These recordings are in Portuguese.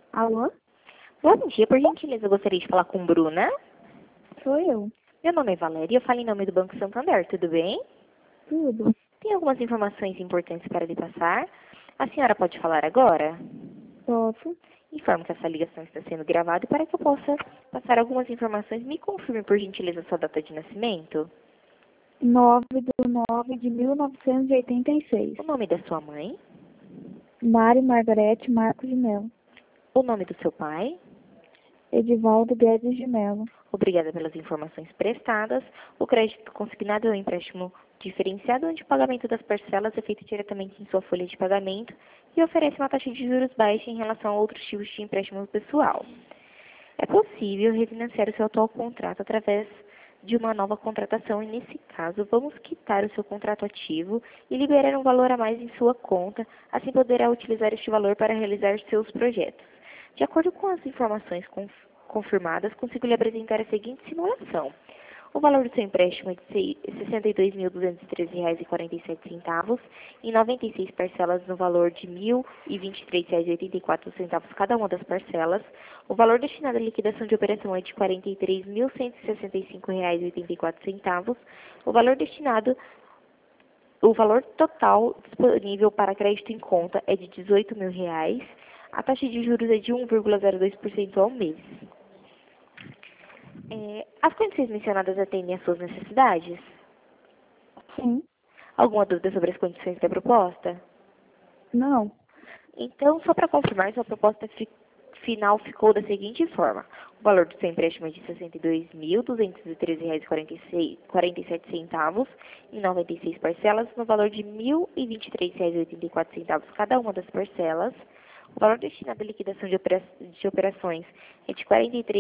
Alô? Bom dia, por gentileza, eu gostaria de falar com Bruna. Sou eu. Meu nome é Valéria e eu falo em nome do Banco Santander, tudo bem? Tudo. Tem algumas informações importantes para lhe passar. A senhora pode falar agora? Posso? Informo que essa ligação está sendo gravada e para que eu possa passar algumas informações, me confirme, por gentileza, sua data de nascimento, 9/9/1986. o nome da sua mãe, Mário Margarete Marcos de Mello. o nome do seu pai. Edivaldo Guedes de Mello. Obrigada pelas informações prestadas. O crédito consignado é um empréstimo diferenciado onde o pagamento das parcelas é feito diretamente em sua folha de pagamento e oferece uma taxa de juros baixa em relação a outros tipos de empréstimo pessoal. É possível refinanciar o seu atual contrato através de uma nova contratação e, nesse caso, vamos quitar o seu contrato ativo e liberar um valor a mais em sua conta, assim poderá utilizar este valor para realizar seus projetos. De acordo com as informações confirmadas, consigo lhe apresentar a seguinte simulação. O valor do seu empréstimo é de R$ 62.213,47 em 96 parcelas no valor de R$ 1.023,84 cada uma das parcelas. O valor destinado à liquidação de operação é de R$ 43.165,84. O valor destinado O valor total disponível para crédito em conta é de R$ 18.000. A taxa de juros é de 1,02% ao mês. As condições mencionadas atendem às suas necessidades? Sim. Alguma dúvida sobre as condições da proposta? Não. Então, só para confirmar, sua proposta final ficou da seguinte forma. O valor do seu empréstimo é de R$ 62.213,47 em 96 parcelas, no valor de R$ 1.023,84 cada uma das parcelas. O valor destinado à liquidação de operações é de R$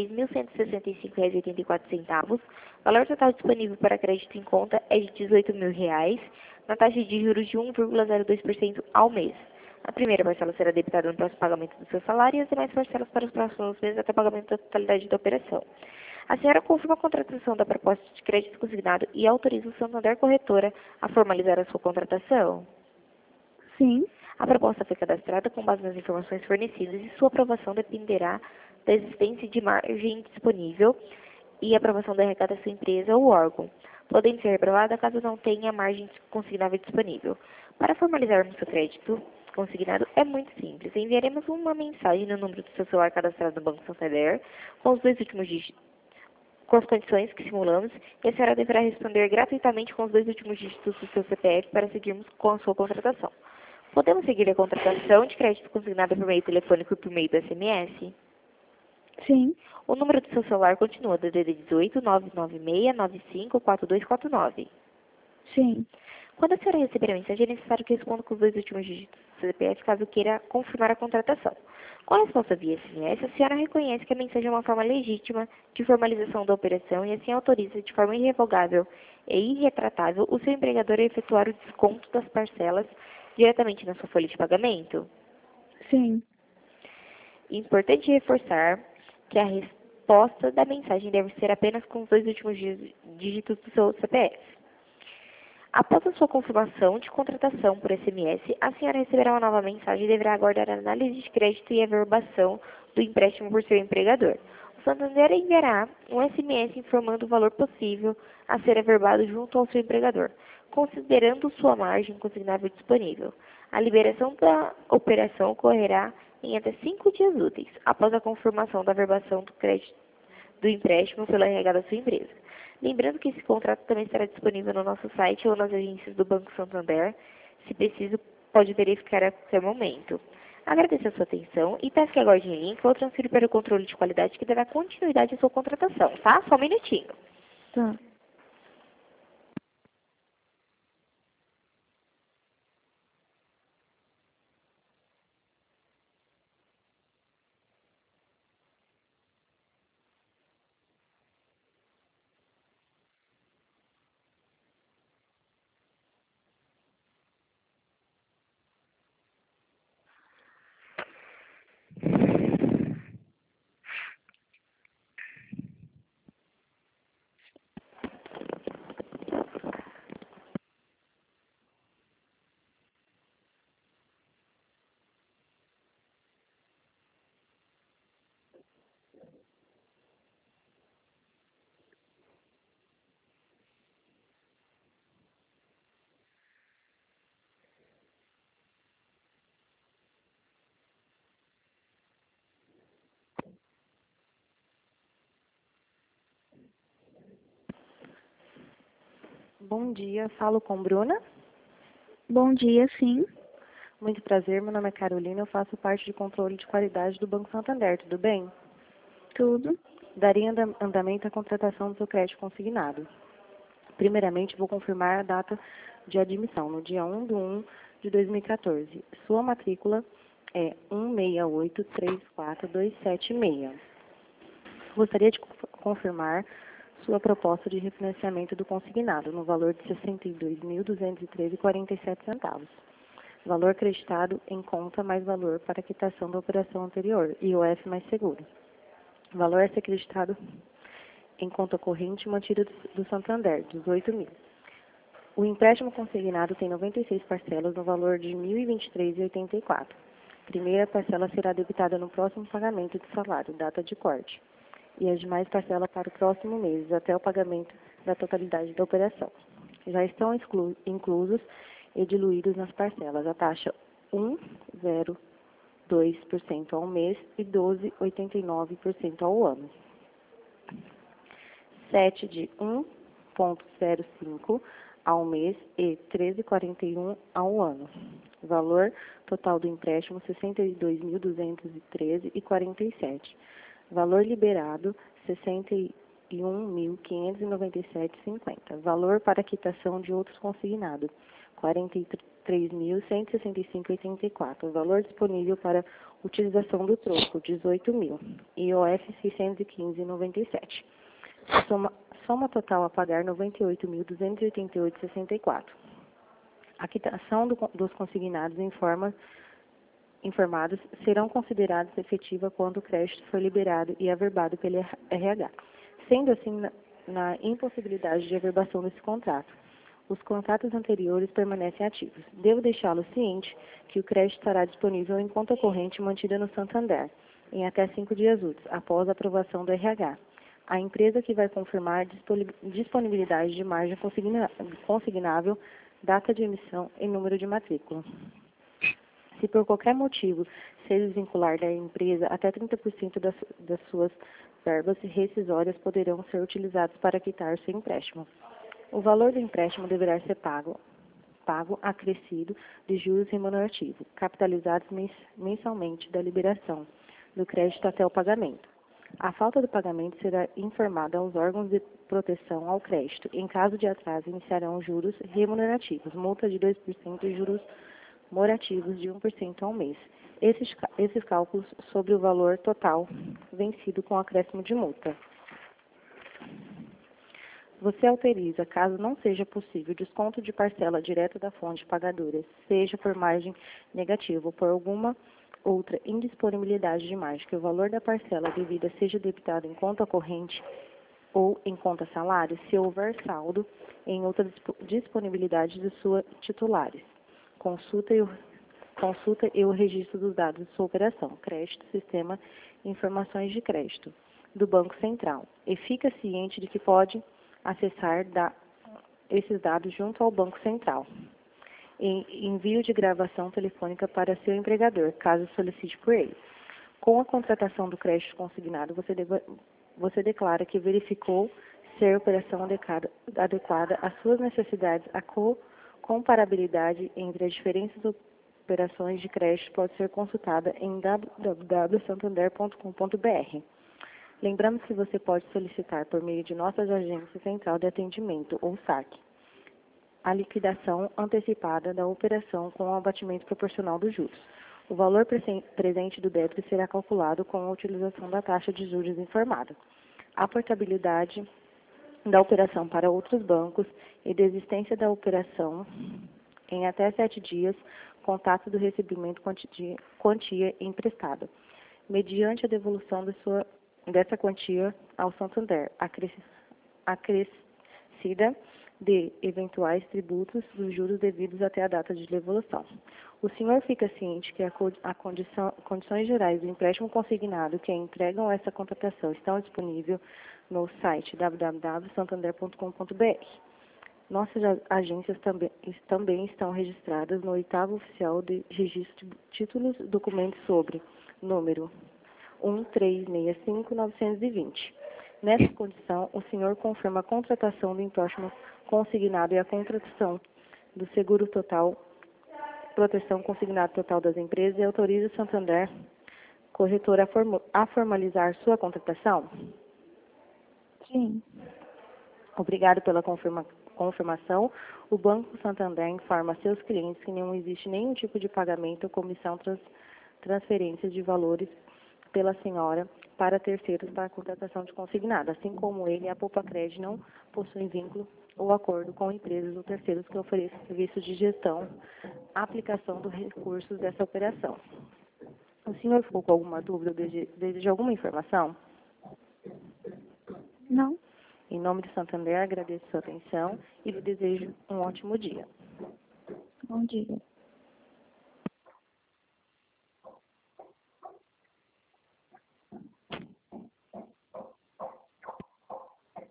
43.165,84. O valor total disponível para crédito em conta é de R$ 18.000, na taxa de juros de 1,02% ao mês. A primeira parcela será debitada no próximo pagamento do seu salário e as demais parcelas para os próximos meses até o pagamento da totalidade da operação. A senhora confirma a contratação da proposta de crédito consignado e autoriza o Santander Corretora a formalizar a sua contratação? Sim. A proposta foi cadastrada com base nas informações fornecidas e sua aprovação dependerá da existência de margem disponível e aprovação da RH da sua empresa ou órgão, podendo ser reprovada caso não tenha margem consignável disponível. Para formalizarmos seu crédito consignado é muito simples. Enviaremos uma mensagem no número do seu celular cadastrado no Banco Santander com os dois últimos dígitos, com as condições que simulamos, e a senhora deverá responder gratuitamente com os dois últimos dígitos do seu CPF para seguirmos com a sua contratação. Podemos seguir a contratação de crédito consignado por meio telefônico e por meio do SMS? Sim. O número do seu celular continua DDD 18 996 95 4249. Sim. Quando a senhora receber a mensagem, é necessário que responda com os dois últimos dígitos do CPF caso queira confirmar a contratação. Com a resposta via SMS, a senhora reconhece que a mensagem é uma forma legítima de formalização da operação e assim autoriza de forma irrevogável e irretratável o seu empregador a efetuar o desconto das parcelas diretamente na sua folha de pagamento? Sim. Importante reforçar que a resposta da mensagem deve ser apenas com os dois últimos dígitos do seu CPF. Após a sua confirmação de contratação por SMS, a senhora receberá uma nova mensagem e deverá aguardar a análise de crédito e averbação do empréstimo por seu empregador. O Santander enviará um SMS informando o valor possível a ser averbado junto ao seu empregador, considerando sua margem consignável disponível. A liberação da operação ocorrerá em até 5 dias úteis, após a confirmação da averbação do crédito do empréstimo pela RH da sua empresa. Lembrando que esse contrato também estará disponível no nosso site ou nas agências do Banco Santander. Se preciso, pode verificar a qualquer momento. Agradeço a sua atenção e peço que aguarde em linha que eu transfiro para o controle de qualidade que dará continuidade à sua contratação, tá? Só um minutinho. Tá. Bom dia, falo com Bruna. Bom dia, sim. Muito prazer, meu nome é Carolina, eu faço parte de controle de qualidade do Banco Santander, tudo bem? Tudo. Daria andamento à contratação do seu crédito consignado. Primeiramente, vou confirmar a data de admissão, no dia 1/1 de 2014. Sua matrícula é 16834276. Gostaria de confirmar sua proposta de refinanciamento do consignado, no valor de R$ 62.213,47. Valor creditado em conta mais valor para quitação da operação anterior, IOF mais seguro. Valor a ser creditado em conta corrente mantida do Santander, 18.000. O empréstimo consignado tem 96 parcelas no valor de R$ 1.023,84. Primeira parcela será debitada no próximo pagamento de salário, data de corte, e as demais parcelas para o próximo mês, até o pagamento da totalidade da operação. Já estão inclusos e diluídos nas parcelas a taxa 1,02% ao mês e 12,89% ao ano. 7 de 1,05 ao mês e 13,41 ao ano. Valor total do empréstimo, R$ 62.213,47. Valor liberado, R$ 61.597,50. Valor para quitação de outros consignados, R$ 43.165,84. Valor disponível para utilização do troco, R$ 18.000. IOF 615,97. Soma total a pagar R$ 98.288,64. A quitação dos consignados informados serão considerados efetiva quando o crédito for liberado e averbado pelo RH. Sendo assim, na impossibilidade de averbação desse contrato, os contratos anteriores permanecem ativos. Devo deixá-lo ciente que o crédito estará disponível em conta corrente mantida no Santander, em até 5 dias úteis, após a aprovação do RH. A empresa que vai confirmar disponibilidade de margem consignável, data de emissão e número de matrícula. Se por qualquer motivo se desvincular da empresa, até 30% das suas verbas rescisórias poderão ser utilizadas para quitar seu empréstimo. O valor do empréstimo deverá ser pago acrescido de juros remunerativos, capitalizados mensalmente da liberação do crédito até o pagamento. A falta do pagamento será informada aos órgãos de proteção ao crédito. Em caso de atraso, iniciarão juros remunerativos, multa de 2% e juros morativos de 1% ao mês. Esses cálculos sobre o valor total vencido com acréscimo de multa. Você autoriza, caso não seja possível, desconto de parcela direta da fonte pagadora, seja por margem negativa ou por alguma outra indisponibilidade de margem, que o valor da parcela devida seja debitado em conta corrente ou em conta salário, se houver saldo em outra disponibilidade de sua titulares. Consulta e o registro dos dados de sua operação, crédito, sistema, informações de crédito, do Banco Central. E fica ciente de que pode acessar esses dados junto ao Banco Central. Envio de gravação telefônica para seu empregador, caso solicite por ele. Com a contratação do crédito consignado, você declara que verificou ser a operação adequada às suas necessidades. A comparabilidade entre as diferentes operações de crédito pode ser consultada em www.santander.com.br. Lembramos que você pode solicitar por meio de nossas agências Central de Atendimento, ou SAC, a liquidação antecipada da operação com o abatimento proporcional dos juros. O valor presente do débito será calculado com a utilização da taxa de juros informada. A portabilidade da operação para outros bancos e desistência da operação em até 7 dias, contato do recebimento quantia emprestada, mediante a devolução dessa quantia ao Santander, acrescida de eventuais tributos dos juros devidos até a data de devolução. O senhor fica ciente que condições gerais do empréstimo consignado que entregam essa contratação estão disponíveis no site www.santander.com.br. Nossas agências também estão registradas no 8º Oficial de Registro de Títulos e Documentos sobre número 1365920. Nessa condição, o senhor confirma a contratação do empréstimo consignado e a contratação do seguro total, proteção consignado total das empresas e autoriza o Santander Corretora a formalizar sua contratação? Sim. Obrigado pela confirmação. O Banco Santander informa a seus clientes que não existe nenhum tipo de pagamento ou comissão transferência de valores pela senhora para terceiros para a contratação de consignado. Assim como ele, a Poupa-Cred não possui vínculo ou acordo com empresas ou terceiros que ofereçam serviços de gestão, aplicação dos recursos dessa operação. O senhor ficou com alguma dúvida ou deseja alguma informação? Não. Em nome do Santander, agradeço a sua atenção e lhe desejo um ótimo dia. Bom dia.